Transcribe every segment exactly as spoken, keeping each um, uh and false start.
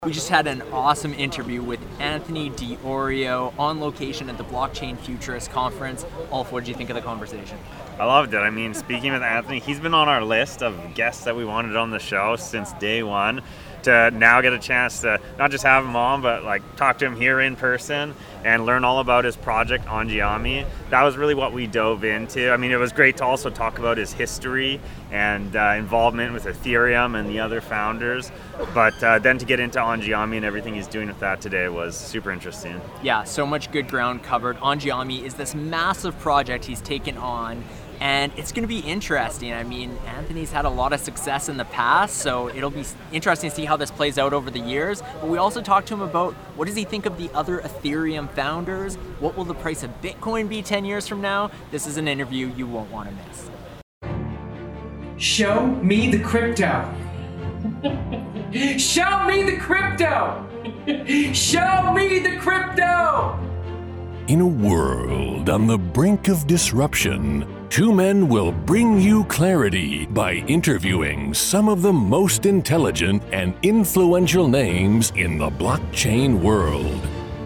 We just had an awesome interview with Anthony Diorio on location at the Blockchain Futurist Conference. Ulf, what did you think of the conversation? I loved it. I mean, speaking with Anthony, he's been on our list of guests that we wanted on the show since day one. To now get a chance to not just have him on, but like talk to him here in person and learn all about his project Angiami. That was really what we dove into. I mean, it was great to also talk about his history and uh, involvement with Ethereum and the other founders. But uh, then to get into Angiami and everything he's doing with that today was super interesting. Yeah, so much good ground covered. Angiami is this massive project he's taken on, and it's going to be interesting. I mean, Anthony's had a lot of success in the past, so it'll be interesting to see how this plays out over the years. But we also talked to him about what does he think of the other Ethereum founders? What will the price of Bitcoin be ten years from now? This is an interview you won't want to miss. Show me the crypto. Show me the crypto. Show me the crypto. In a world on the brink of disruption, two men will bring you clarity by interviewing some of the most intelligent and influential names in the blockchain world.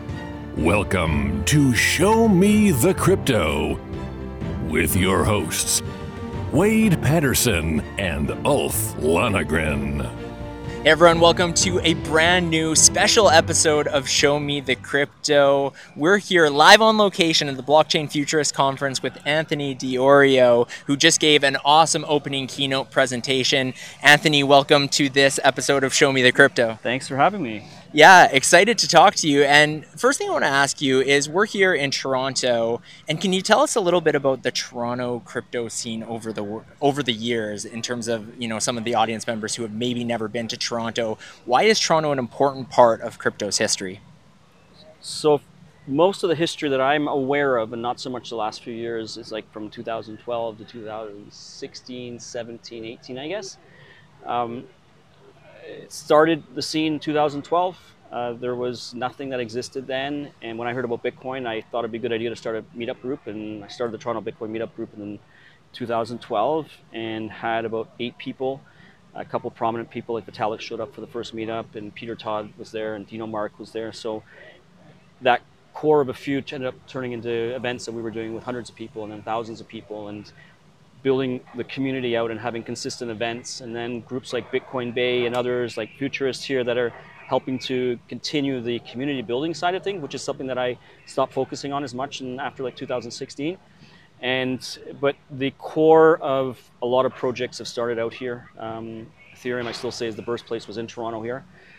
Welcome to Show Me the Crypto with your hosts, Wade Patterson and Ulf Lonergan. Hey everyone, welcome to a brand new special episode of Show Me the Crypto. We're here live on location at the Blockchain Futurist Conference with Anthony Diorio, who just gave an awesome opening keynote presentation. Anthony, welcome to this episode of Show Me the Crypto. Thanks for having me. Yeah, excited to talk to you. And first thing I want to ask you is, we're here in Toronto, and can you tell us a little bit about the Toronto crypto scene over the over the years in terms of, you know, some of the audience members who have maybe never been to Toronto? Why is Toronto an important part of crypto's history? So most of the history that I'm aware of, and not so much the last few years, is like from two thousand twelve to two thousand sixteen, seventeen, eighteen, I guess. Um, It started the scene in two thousand twelve. Uh, there was nothing that existed then, and when I heard about Bitcoin, I thought it'd be a good idea to start a meetup group, and I started the Toronto Bitcoin meetup group in two thousand twelve and had about eight people. A couple prominent people like Vitalik showed up for the first meetup, and Peter Todd was there, and Dino Mark was there. So that core of a few ended up turning into events that we were doing with hundreds of people and then thousands of people, and building the community out and having consistent events, and then groups like Bitcoin Bay and others like Futurists here that are helping to continue the community building side of things, which is something that I stopped focusing on as much in, after like two thousand sixteen. And but the core of a lot of projects have started out here. Um, Ethereum, I still say, is the birthplace, was in Toronto here.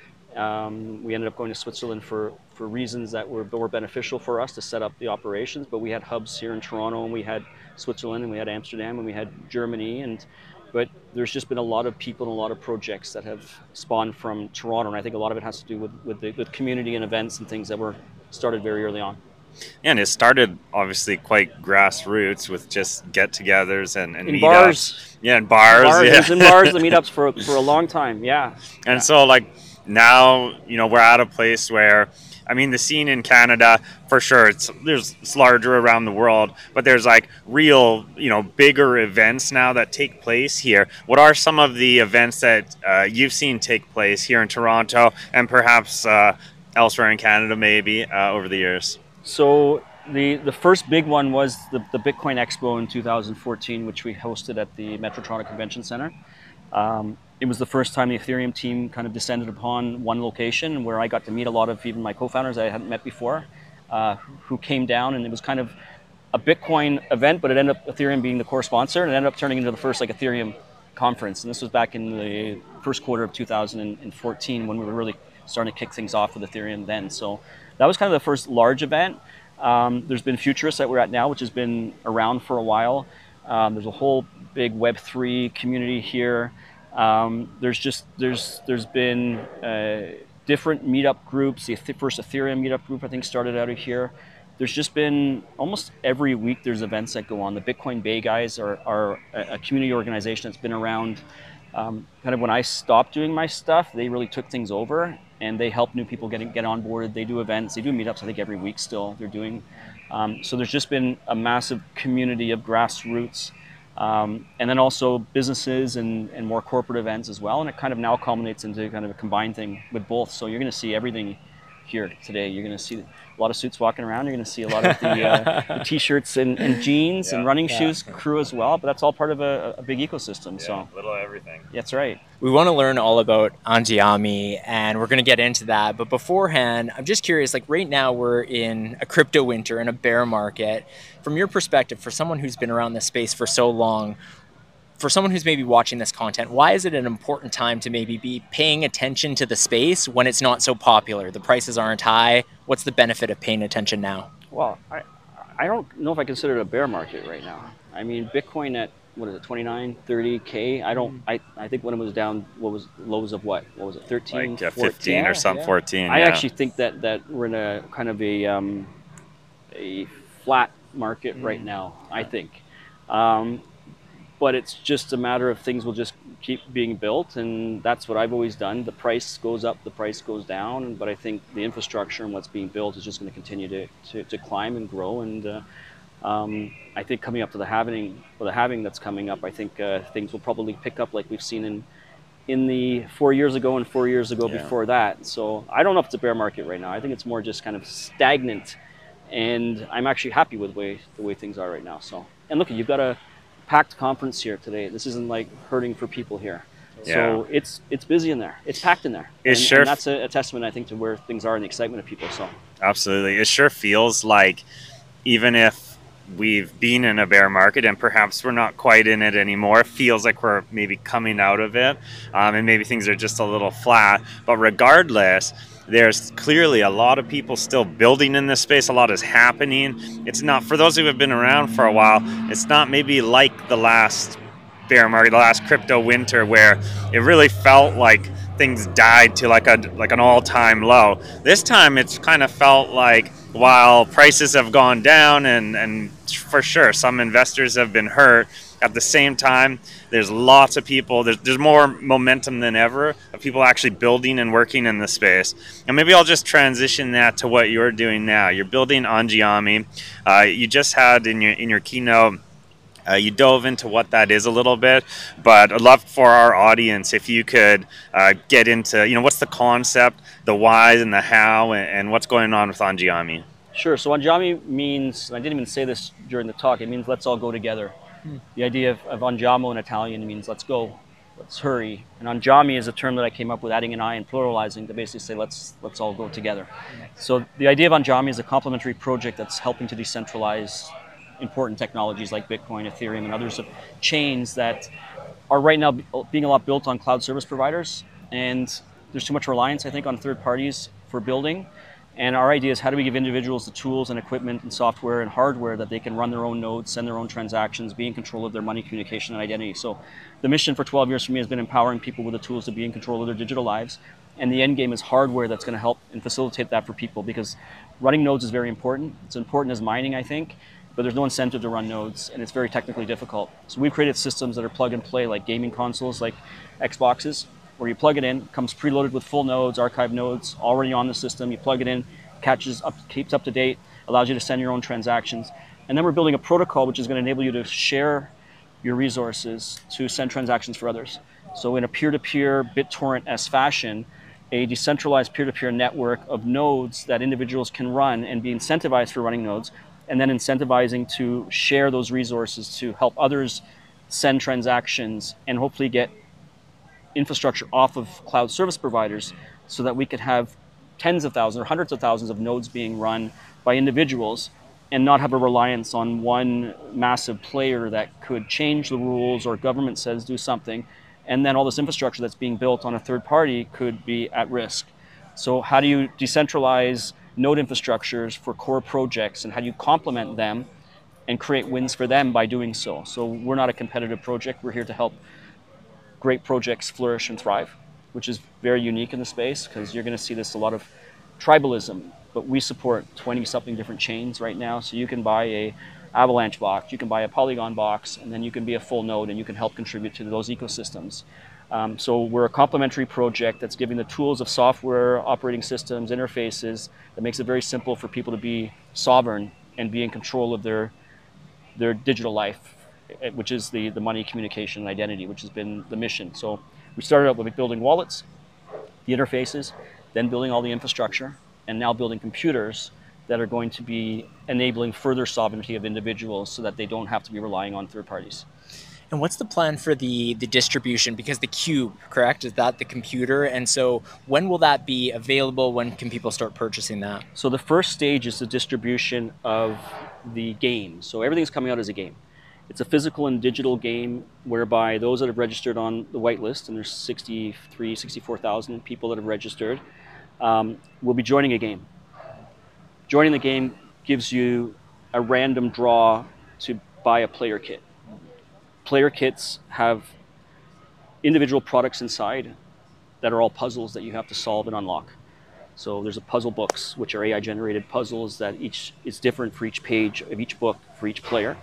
Um, we ended up going to Switzerland for, for reasons that were more beneficial for us to set up the operations, but we had hubs here in Toronto, and we had Switzerland, and we had Amsterdam, and we had Germany, and but there's just been a lot of people and a lot of projects that have spawned from Toronto, and I think a lot of it has to do with with, the, with community and events and things that were started very early on. Yeah, and it started obviously quite grassroots with just get-togethers and, and in meetups. Bars. Yeah, in bars. bars yeah. It was in bars, the meetups for for a long time. Yeah, and yeah. so like now, you know, we're at a place where, I mean, the scene in Canada, for sure, it's there's it's larger around the world, but there's like real, you know, bigger events now that take place here. What are some of the events that uh, you've seen take place here in Toronto and perhaps uh, elsewhere in Canada maybe uh, over the years? So the the first big one was the, the Bitcoin Expo in two thousand fourteen, which we hosted at the Metro Toronto Convention Center. Um, it was the first time the Ethereum team kind of descended upon one location, where I got to meet a lot of even my co-founders I hadn't met before, uh, who came down, and it was kind of a Bitcoin event, but it ended up Ethereum being the core sponsor, and it ended up turning into the first like Ethereum conference. And this was back in the first quarter of two thousand fourteen, when we were really starting to kick things off with Ethereum then. So that was kind of the first large event. Um, there's been Futurists that we're at now, which has been around for a while. Um, there's a whole big Web three community here. Um, there's just there's there's been uh, different meetup groups. The first Ethereum meetup group, I think, started out of here. There's just been almost every week there's events that go on. The Bitcoin Bay guys are, are a community organization that's been around. Um, kind of when I stopped doing my stuff, they really took things over, and they help new people get get onboarded. They do events, they do meetups, I think every week still they're doing. Um, so there's just been a massive community of grassroots Um, and then also businesses and, and more corporate events as well. And it kind of now culminates into kind of a combined thing with both. So you're going to see everything here today. You're going to see a lot of suits walking around. You're going to see a lot of the, uh, the t-shirts and, and jeans Yeah. and running Yeah. shoes crew as well. But that's all part of a, a big ecosystem. Yeah, So little everything. that's right. We want to learn all about Anjiami, and we're going to get into that. But beforehand, I'm just curious, like right now we're in a crypto winter and a bear market. From your perspective, for someone who's been around this space for so long, for someone who's maybe watching this content, why is it an important time to maybe be paying attention to the space when it's not so popular? The prices aren't high. What's the benefit of paying attention now? Well, I, I don't know if I consider it a bear market right now. I mean, Bitcoin at, what is it, twenty-nine, thirty K? I don't, I, I think when it was down, what was lows of what? What was it, thirteen, Like uh, fourteen? fifteen Yeah, or some yeah. fourteen. I yeah. actually think that, that we're in a kind of a, um, a flat market right now, I think. Um, but it's just a matter of things will just keep being built, and that's what I've always done. The price goes up, the price goes down, but I think the infrastructure and what's being built is just going to continue to, to, to climb and grow. And uh, um, I think coming up to the halving, or the halving that's coming up, I think uh, things will probably pick up like we've seen in in the four years ago and four years ago Yeah. before that. So I don't know if it's a bear market right now. I think it's more just kind of stagnant, and I'm actually happy with the way the way things are right now. So, and look, you've got a packed conference here today. This isn't like hurting for people here. So Yeah. it's it's busy in there. It's packed in there. It and, sure and that's a, a testament, I think, to where things are and the excitement of people. So Absolutely. It sure feels like even if we've been in a bear market and perhaps we're not quite in it anymore, it feels like we're maybe coming out of it, um, and maybe things are just a little flat. But regardless, there's clearly a lot of people still building in this space. A lot is happening. It's not, for those who have been around for a while, it's not maybe like the last bear market, the last crypto winter, where it really felt like things died to like a like an all-time low. This time it's kind of felt like while prices have gone down and and for sure some investors have been hurt, at the same time there's lots of people, there's, there's more momentum than ever of people actually building and working in the space. And maybe I'll just transition that to what you're doing now. You're building Anjiami. Uh, you just had in your in your keynote, Uh, you dove into what that is a little bit, but I'd love for our audience if you could uh, get into, you know, what's the concept, the why and the how, and, and what's going on with Anjiami. sure. So Anjiami means, and I didn't even say this during the talk, it means let's all go together. The idea of, of Andiamo in Italian means let's go, let's hurry. And Anjiami is a term that I came up with, adding an I and pluralizing to basically say let's let's all go together. So the idea of Anjiami is a complementary project that's helping to decentralize important technologies like Bitcoin, Ethereum, and others of chains that are right now being a lot built on cloud service providers. And there's too much reliance, I think, on third parties for building. And our idea is how do we give individuals the tools and equipment and software and hardware that they can run their own nodes, send their own transactions, be in control of their money, communication, and identity. So the mission for twelve years for me has been empowering people with the tools to be in control of their digital lives. And the end game is hardware that's going to help and facilitate that for people, because running nodes is very important. It's important as mining, I think, but there's no incentive to run nodes, and it's very technically difficult. So we've created systems that are plug and play, like gaming consoles, like Xboxes, where you plug it in, comes preloaded with full nodes, archive nodes, already on the system. You plug it in, catches up, keeps up to date, allows you to send your own transactions. And then we're building a protocol which is going to enable you to share your resources to send transactions for others. So in a peer-to-peer BitTorrent-esque fashion, a decentralized peer-to-peer network of nodes that individuals can run and be incentivized for running nodes, and then incentivizing to share those resources to help others send transactions and hopefully get infrastructure off of cloud service providers so that we could have tens of thousands or hundreds of thousands of nodes being run by individuals and not have a reliance on one massive player that could change the rules, or government says do something, and then all this infrastructure that's being built on a third party could be at risk. So how do you decentralize node infrastructures for core projects, and how do you complement them and create wins for them by doing so? So we're not a competitive project. We're here to help great projects flourish and thrive, which is very unique in the space, because you're going to see this a lot of tribalism, but we support twenty something different chains right now. So you can buy a Avalanche box, you can buy a Polygon box, and then you can be a full node and you can help contribute to those ecosystems. Um, so we're a complementary project that's giving the tools of software, operating systems, interfaces that makes it very simple for people to be sovereign and be in control of their their digital life uh, which is the, the money, communication, and identity, which has been the mission. So we started out with building wallets, the interfaces, then building all the infrastructure, and now building computers that are going to be enabling further sovereignty of individuals so that they don't have to be relying on third parties. And what's the plan for the, the distribution? Because the Cube, correct? Is that the computer? And so when will that be available? When can people start purchasing that? So the first stage is the distribution of the game. So everything's coming out as a game. It's a physical and digital game whereby those that have registered on the whitelist, and there's sixty-three, sixty-four thousand people that have registered, um, will be joining a game. Joining the game gives you a random draw to buy a player kit. Player kits have individual products inside that are all puzzles that you have to solve and unlock. So there's a puzzle books, which are A I generated puzzles that each is different for each page of each book for each player.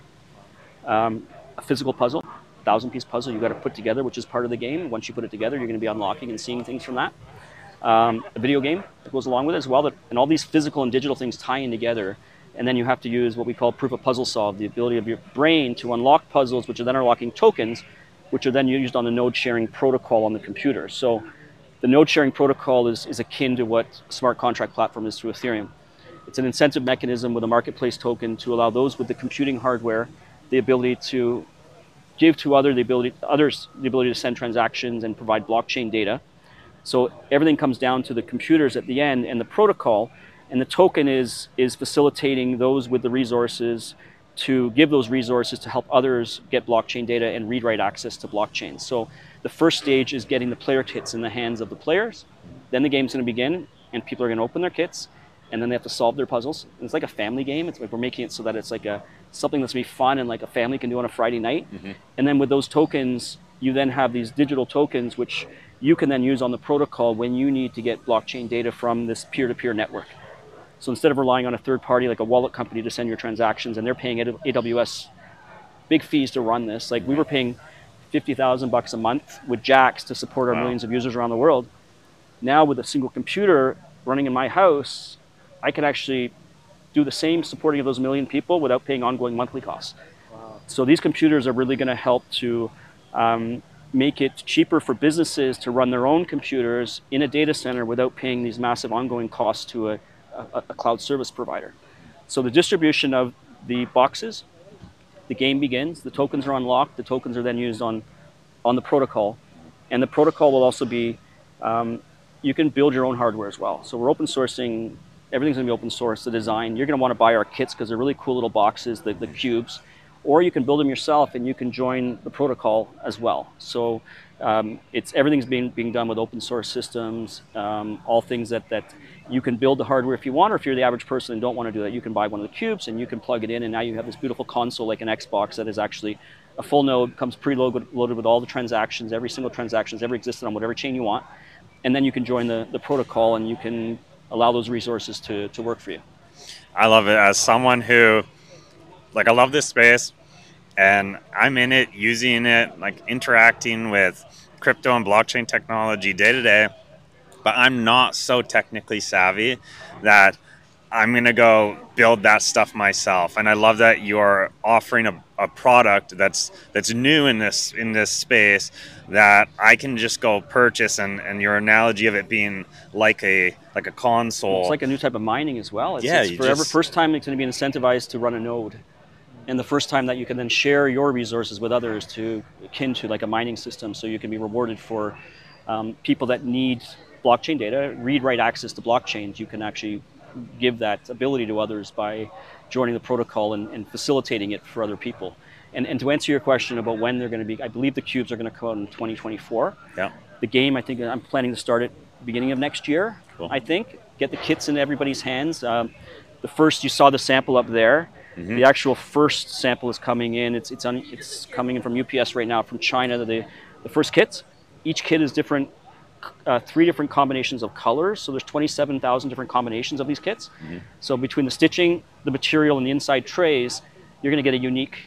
Um, a physical puzzle, thousand piece puzzle you got to put together, which is part of the game. Once you put it together, you're going to be unlocking and seeing things from that. Um, a video game that goes along with it as well, that, and all these physical and digital things tie in together. And then you have to use what we call proof of puzzle solve, the ability of your brain to unlock puzzles, which are then unlocking tokens, which are then used on the node sharing protocol on the computer. So the node sharing protocol is, is akin to what smart contract platform is through Ethereum. It's an incentive mechanism with a marketplace token to allow those with the computing hardware the ability to give to other the ability others the ability to send transactions and provide blockchain data. So everything comes down to the computers at the end and the protocol, and the token is is facilitating those with the resources to give those resources to help others get blockchain data and read-write access to blockchain. So the first stage is getting the player kits in the hands of the players. Then the game's going to begin, and people are going to open their kits, and then they have to solve their puzzles. And it's like a family game. It's like we're making it so that it's like a something that's going to be fun and like a family can do on a Friday night. Mm-hmm. And then with those tokens, you then have these digital tokens, which you can then use on the protocol when you need to get blockchain data from this peer-to-peer network. So instead of relying on a third party like a wallet company to send your transactions, and they're paying A W S big fees to run this, like we were paying fifty thousand bucks a month with Jax to support our wow. millions of users around the world. Now with a single computer running in my house, I can actually do the same supporting of those million people without paying ongoing monthly costs. Wow. So these computers are really going to help to um, make it cheaper for businesses to run their own computers in a data center without paying these massive ongoing costs to a, a, a cloud service provider. So the distribution of the boxes, the game begins, the tokens are unlocked, the tokens are then used on, on the protocol, and the protocol will also be, um, you can build your own hardware as well. So we're open sourcing. Everything's going to be open source, the design. You're going to want to buy our kits because they're really cool little boxes, the, the cubes. Or you can build them yourself and you can join the protocol as well. So um, it's everything's being, being done with open source systems, um, all things that, that you can build the hardware if you want, or if you're the average person and don't want to do that, you can buy one of the cubes and you can plug it in, and now you have this beautiful console like an Xbox that is actually a full node, comes preloaded loaded with all the transactions, every single transaction that's ever existed on whatever chain you want. And then you can join the, the protocol and you can allow those resources to, to work for you. I love it. As someone who, like, I love this space, and I'm in it, using it, like interacting with crypto and blockchain technology day to day, but I'm not so technically savvy that I'm going to go build that stuff myself. And I love that you're offering a, a product that's that's new in this in this space that I can just go purchase, and, and your analogy of it being like a like a console. It's like a new type of mining as well. It's, yeah, it's forever. Just... First time it's going to be incentivized to run a node. And the first time that you can then share your resources with others to akin to like a mining system, so you can be rewarded for um, people that need blockchain data, read-write access to blockchains. You can actually give that ability to others by joining the protocol and, and facilitating it for other people. And, and to answer your question about when they're going to be, I believe the cubes are going to come out in twenty twenty-four. Yeah. The game, I think I'm planning to start it beginning of next year, cool. I think. Get the kits in everybody's hands. Um, the first, you saw the sample up there. Mm-hmm. The actual first sample is coming in. It's it's on, it's coming in from U P S right now, from China. The the first kits. Each kit is different, uh, three different combinations of colors. So there's twenty-seven thousand different combinations of these kits. Mm-hmm. So between the stitching, the material, and the inside trays, you're going to get a unique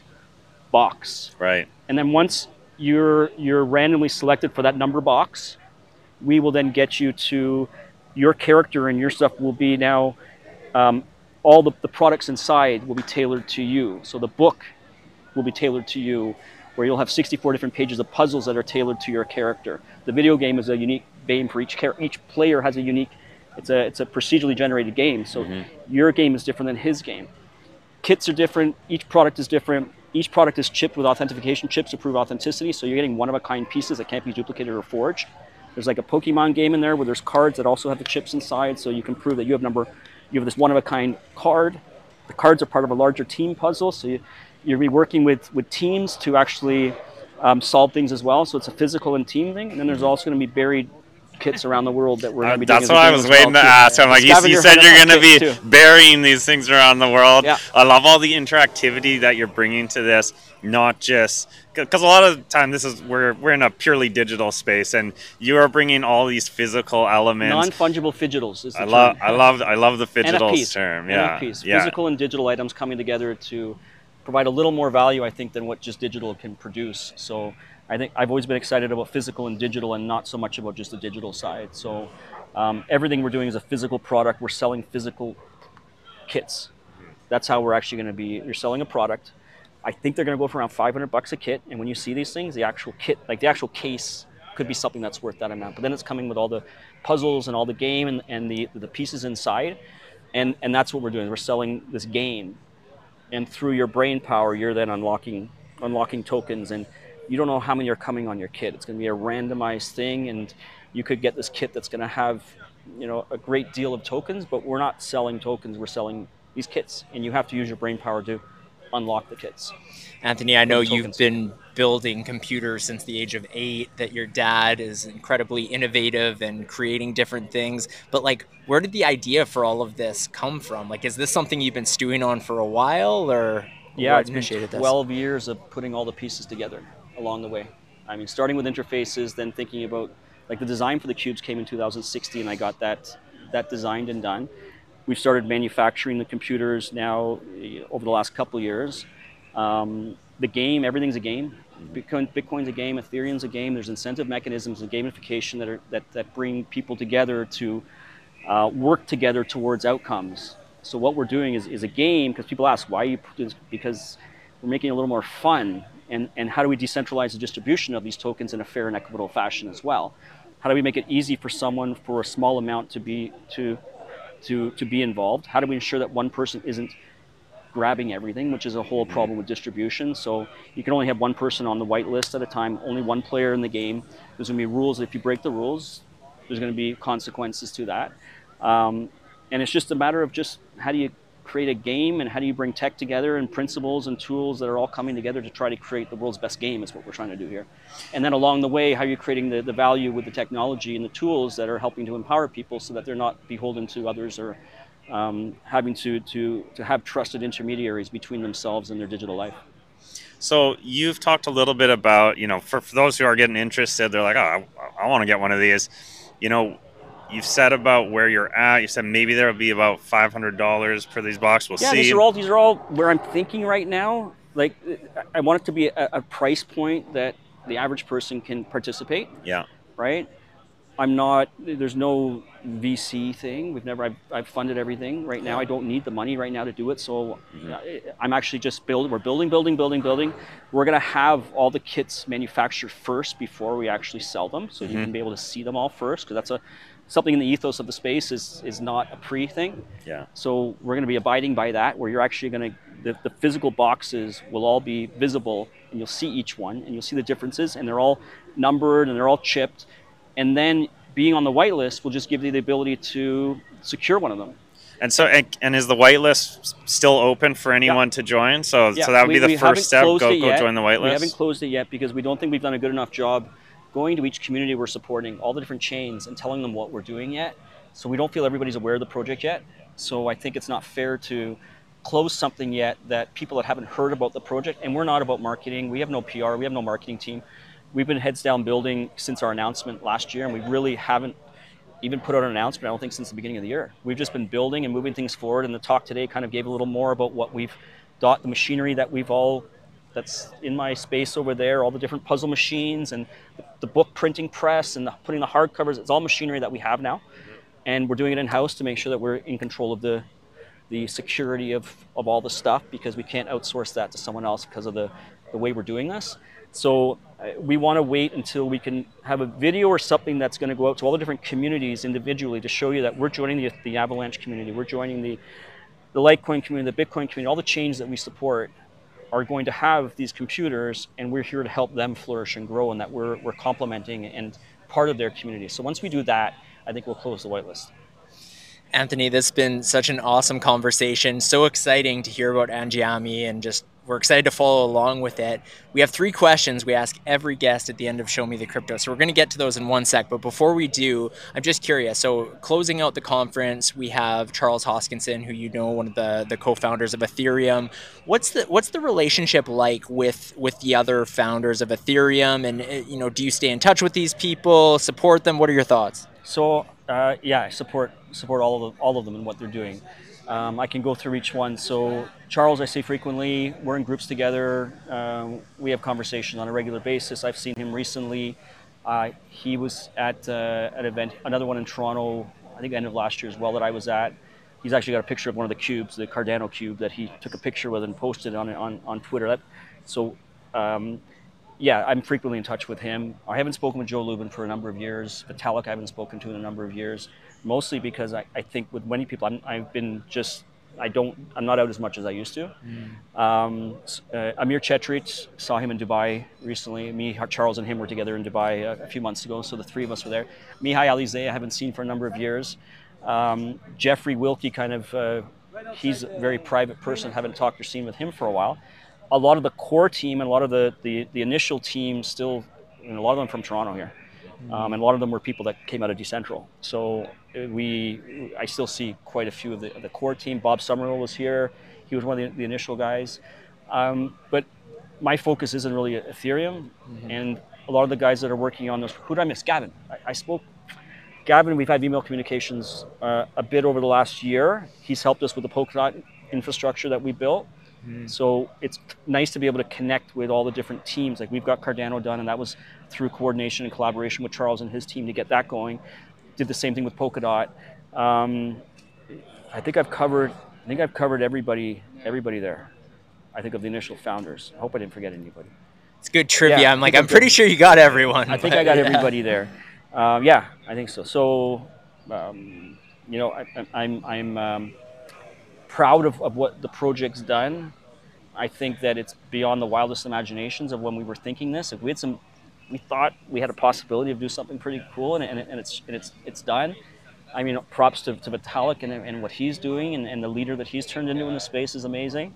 box. Right. And then once you're you're randomly selected for that number box, we will then get you to your character, and your stuff will be now. Um, all the, the products inside will be tailored to you. So the book will be tailored to you, where you'll have sixty-four different pages of puzzles that are tailored to your character. The video game is a unique game for each character. Each player has a unique, it's a it's a procedurally generated game, so mm-hmm. your game is different than his game. Kits are different, each product is different. Each product is chipped with authentication chips to prove authenticity, so you're getting one-of-a-kind pieces that can't be duplicated or forged. There's like a Pokemon game in there where there's cards that also have the chips inside, so you can prove that you have number, you have this one-of-a-kind card. The cards are part of a larger team puzzle, so you, you'll be working with, with teams to actually um, solve things as well. So it's a physical and team thing, and then there's also going to be buried kits around the world that we're going to be doing. That's what I was waiting to ask. I'm like, you, you said you're going to be too. burying these things around the world. Yeah. I love all the interactivity that you're bringing to this, not just because a lot of the time this is we're we're in a purely digital space, and you are bringing all these physical elements. Non-fungible fidgetals is the I term. love I love I love the fidgetals N F Ps. term. Yeah. N F Ps. Yeah. Physical and digital items coming together to provide a little more value, I think, than what just digital can produce. So I think I've always been excited about physical and digital, and not so much about just the digital side. So um, everything we're doing is a physical product. We're selling physical kits. That's how we're actually going to be. You're selling a product. I think they're going to go for around five hundred bucks a kit. And when you see these things, the actual kit, like the actual case, could be something that's worth that amount. But then it's coming with all the puzzles and all the game and, and the the pieces inside, and and that's what we're doing. We're selling this game, and through your brain power, you're then unlocking unlocking tokens, and you don't know how many are coming on your kit. It's going to be a randomized thing, and you could get this kit that's going to have, you know, a great deal of tokens, but we're not selling tokens. We're selling these kits, and you have to use your brain power to unlock the kits. Anthony, I know you've been building computers since the age of eight, that your dad is incredibly innovative and creating different things, but like, where did the idea for all of this come from? Like, is this something you've been stewing on for a while, or yeah, it's been twelve this? years of putting all the pieces together along the way. I mean, starting with interfaces, then thinking about, like, the design for the cubes came in two thousand sixteen. I got that that designed and done. We've started manufacturing the computers now over the last couple of years. Um, the game, everything's a game. Bitcoin, Bitcoin's a game, Ethereum's a game. There's incentive mechanisms and gamification that are that, that bring people together to uh, work together towards outcomes. So what we're doing is, is a game, because people ask, why are you doing this? Because we're making it a little more fun. And, and how do we decentralize the distribution of these tokens in a fair and equitable fashion as well? How do we make it easy for someone for a small amount to be to to to be involved? How do we ensure that one person isn't grabbing everything, which is a whole problem with distribution? So you can only have one person on the whitelist at a time, only one player in the game. There's going to be rules. If you break the rules, there's going to be consequences to that. Um, and it's just a matter of just how do you create a game, and how do you bring tech together and principles and tools that are all coming together to try to create the world's best game is what we're trying to do here. And then along the way, how are you creating the, the value with the technology and the tools that are helping to empower people so that they're not beholden to others, or um, having to, to, to have trusted intermediaries between themselves and their digital life. So you've talked a little bit about, you know, for, for those who are getting interested, they're like, oh, I, I want to get one of these. You know, you've said about where you're at. You said maybe there will be about five hundred dollars for these boxes. We'll yeah, see. Yeah, these are all these are all where I'm thinking right now. Like, I want it to be a, a price point that the average person can participate. Yeah. Right. I'm not. There's no V C thing. We've never. I've, I've funded everything right now. I don't need the money right now to do it. So mm-hmm. I'm actually just building. We're building, building, building, building. We're gonna have all the kits manufactured first before we actually sell them, so mm-hmm. you can be able to see them all first, because that's a something in the ethos of the space is is not a pre thing. Yeah. So we're going to be abiding by that, where you're actually going to, the, the physical boxes will all be visible, and you'll see each one, and you'll see the differences, and they're all numbered, and they're all chipped. And then being on the whitelist will just give you the ability to secure one of them. And so, and, and is the whitelist still open for anyone yeah. to join? So, yeah. so that would we, be the first step. Go, go yet. join the whitelist. We haven't closed it yet because we don't think we've done a good enough job going to each community we're supporting, all the different chains, and telling them what we're doing yet. So we don't feel everybody's aware of the project yet. So I think it's not fair to close something yet that people that haven't heard about the project, and we're not about marketing. We have no P R, we have no marketing team. We've been heads down building since our announcement last year, and we really haven't even put out an announcement, I don't think, since the beginning of the year. We've just been building and moving things forward, and the talk today kind of gave a little more about what we've got, the machinery that we've all, that's in my space over there, all the different puzzle machines and the book printing press and the, putting the hardcovers. It's all machinery that we have now, and we're doing it in-house to make sure that we're in control of the the security of, of all the stuff, because we can't outsource that to someone else because of the, the way we're doing this. So uh, we want to wait until we can have a video or something that's going to go out to all the different communities individually to show you that we're joining the, the Avalanche community, we're joining the, the Litecoin community, the Bitcoin community, all the chains that we support are going to have these computers, and we're here to help them flourish and grow, and that we're, we're complementing and part of their community. So once we do that, I think we'll close the whitelist. Anthony, this has been such an awesome conversation. So exciting to hear about Angiami, and just we're excited to follow along with it. We have three questions we ask every guest at the end of Show Me the Crypto. So we're going to get to those in one sec. But before we do, I'm just curious. So closing out the conference, we have Charles Hoskinson, who you know, one of the, the co-founders of Ethereum. What's the what's the relationship like with with the other founders of Ethereum? And you know, do you stay in touch with these people, support them? What are your thoughts? So uh, yeah, I support support all of them, all of them and what they're doing. Um, I can go through each one. So Charles, I see frequently. We're in groups together. Um, we have conversation on a regular basis. I've seen him recently. Uh, he was at uh, an event, another one in Toronto, I think end of last year as well, that I was at. He's actually got a picture of one of the cubes, the Cardano cube, that he took a picture with and posted on on, on Twitter. That, so um, yeah, I'm frequently in touch with him. I haven't spoken with Joe Lubin for a number of years. Vitalik I haven't spoken to in a number of years. Mostly because I, I think with many people, I'm, I've been just, I don't, I'm not out as much as I used to. Mm. Um, uh, Amir Chetrit, saw him in Dubai recently. Me, Charles and him were together in Dubai a, a few months ago, so the three of us were there. Mihai Alizé, I haven't seen for a number of years. Um, Jeffrey Wilkie, kind of, uh, he's a very private person, haven't talked or seen with him for a while. A lot of the core team and a lot of the, the, the initial team still, you know, a lot of them from Toronto here. Um, and a lot of them were people that came out of Decentral. So we, I still see quite a few of the, the core team. Bob Summerall was here. He was one of the, the initial guys. Um, but my focus isn't really Ethereum. Mm-hmm. And a lot of the guys that are working on this, who did I miss? Gavin. I, I spoke. Gavin, we've had email communications uh, a bit over the last year. He's helped us with the Polkadot infrastructure that we built. So it's nice to be able to connect with all the different teams. Like we've got Cardano done, and that was through coordination and collaboration with Charles and his team to get that going. Did the same thing with Polkadot. Um, I think I've covered. I think I've covered everybody. Everybody there. I think of the initial founders. I hope I didn't forget anybody. It's good trivia. Yeah, I'm like, I'm pretty sure you got everyone. I think I got yeah. everybody there. Um, yeah, I think so. So, um, you know, I, I'm I'm. Um, proud of, of what the project's done. I think that it's beyond the wildest imaginations of when we were thinking this. If we had some, we thought we had a possibility of doing something pretty cool, and, and, and it's and it's it's done. I mean, props to, to Vitalik and, and what he's doing, and, and the leader that he's turned into in the space is amazing.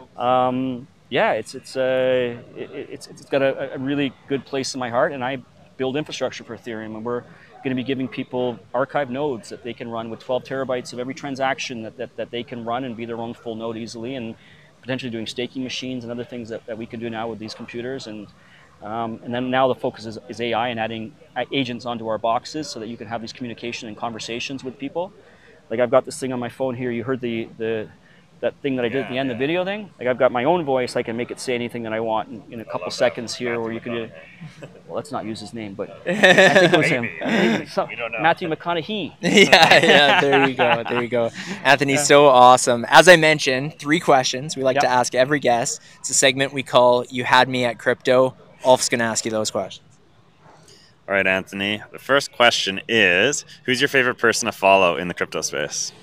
Um, yeah, it's it's uh, it, it's it's got a, a really good place in my heart, and I build infrastructure for Ethereum, and we're going to be giving people archive nodes that they can run with twelve terabytes of every transaction that, that, that they can run and be their own full node easily, and potentially doing staking machines and other things that, that we can do now with these computers. And um, and then now the focus is, is A I and adding agents onto our boxes so that you can have these communication and conversations with people. Like I've got this thing on my phone here. You heard the, the that thing that I did yeah, at the end, yeah. the video thing. Like I've got my own voice. I can make it say anything that I want in, in a couple seconds here, or you can do. Well, let's not use his name, but I think it was him. We don't know. Matthew McConaughey. yeah, yeah. There you go. There you go. Anthony, so awesome. As I mentioned, three questions we like yep. to ask every guest. It's a segment we call "You Had Me at Crypto." Ulf's going to ask you those questions. All right, Anthony. The first question is: who's your favorite person to follow in the crypto space?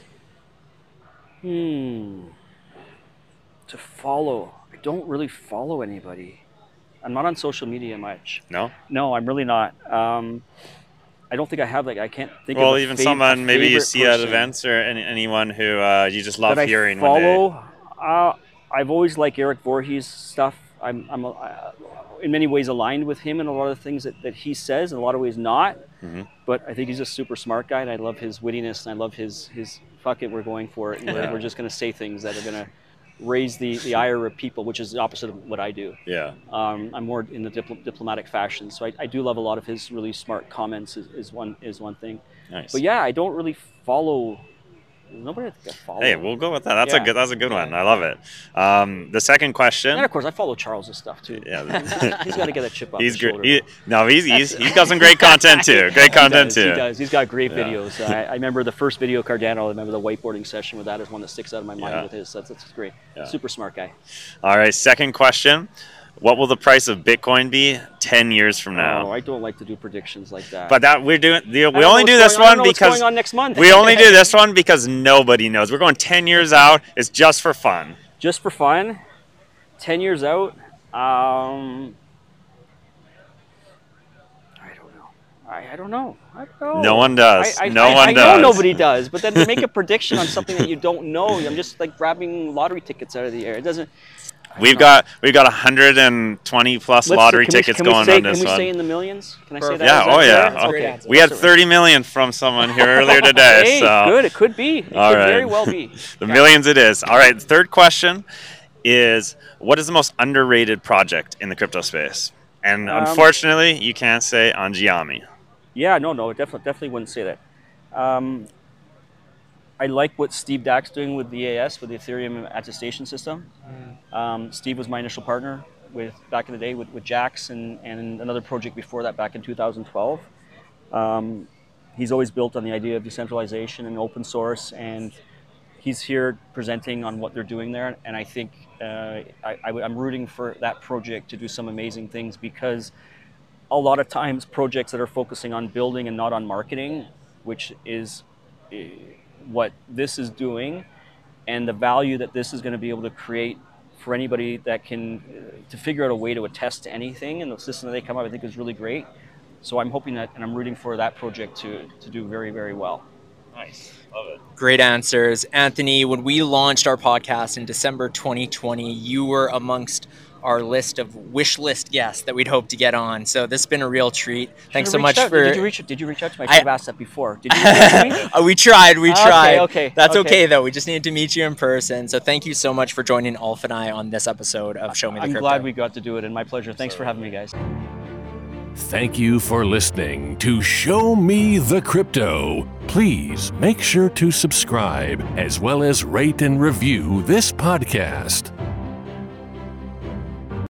Hmm. To follow. I don't really follow anybody. I'm not on social media much. No? No, I'm really not. Um, I don't think I have, like, I can't think well, of Well, even fav- someone maybe you see person. at events, or any, anyone who uh, you just love that hearing I follow, one day. Uh, I've always liked Eric Voorhees' stuff. I'm, I'm uh, in many ways aligned with him in a lot of things that, that he says, in a lot of ways not. Mm-hmm. But I think he's a super smart guy, and I love his wittiness, and I love his, his fuck it, we're going for it. And we're, we're just going to say things that are going to raise the, the ire of people, which is the opposite of what I do. Yeah. Um, I'm more in the dipl- diplomatic fashion. So I, I do love a lot of his really smart comments is, is one is one thing. Nice. But yeah, I don't really follow nobody I think I follow. Hey, we'll go with that. That's Yeah. a good. That's a good one. I love it. Um, the second question. And of course, I follow Charles's stuff too. Yeah. He's got to get a chip off He's his great. shoulder. He, no, he's he's he's got some great content too. Great He content does, too. He does. He's got great Yeah. videos. I, I remember the first video Cardano. I remember the whiteboarding session with that is one that sticks out of my mind Yeah. with his. That's, that's great. Yeah. Super smart guy. All right. Second question. What will the price of Bitcoin be ten years from now? Oh, I don't like to do predictions like that. But that we're doing. The, I we don't only know do what's this going- I don't one know what's because going on next month. we only do this one because nobody knows. We're going ten years out. It's just for fun. Just for fun, ten years out. Um, I don't know. I, I don't know. I don't know. No one does. I, I, No I, one I does. know nobody does. But then to make a prediction on something that you don't know, I'm just like grabbing lottery tickets out of the air. It doesn't. We've got we've got one hundred twenty plus Let's- lottery can we- tickets can we going say, on this Can we one. say in the millions? Can I say Perfect. that? Yeah, Is that oh fair? yeah. That's a great Okay. answer. We had thirty million from someone here earlier today. Hey, so good. It could be. It All could right. very well be. the millions it is. All right. Third question is, what is the most underrated project in the crypto space? And Um, unfortunately, you can't say Angiami. Yeah, no, no, definitely, definitely wouldn't say that. Um, I like what Steve Dack's doing with the E A S, with the Ethereum attestation system. Um, Steve was my initial partner with back in the day with, with Jax and, and another project before that back in two thousand twelve. Um, he's always built on the idea of decentralization and open source, and he's here presenting on what they're doing there. And I think uh, I, I, I'm rooting for that project to do some amazing things, because a lot of times projects that are focusing on building and not on marketing, which is uh, what this is doing, and the value that this is going to be able to create for anybody that can uh, to figure out a way to attest to anything, and the system that they come up, I think is really great. So I'm hoping that, and I'm rooting for that project to to do very, very well. Nice. Love it. Great answers. Anthony, when we launched our podcast in December twenty twenty, you were amongst our list of wish list guests that we'd hope to get on. So this has been a real treat. Thanks so Should've much reached out. for... Did you reach? Did you reach out to me? I I- should have asked that before. Did you reach out to me? Uh, we tried, we Okay, tried. okay, That's okay. okay though. We just needed to meet you in person. So thank you so much for joining Alf and I on this episode of Show Me the I'm Crypto. glad we got to do it, and my pleasure. Thanks for having me, guys. Thank you for listening to Show Me the Crypto. Please make sure to subscribe as well as rate and review this podcast.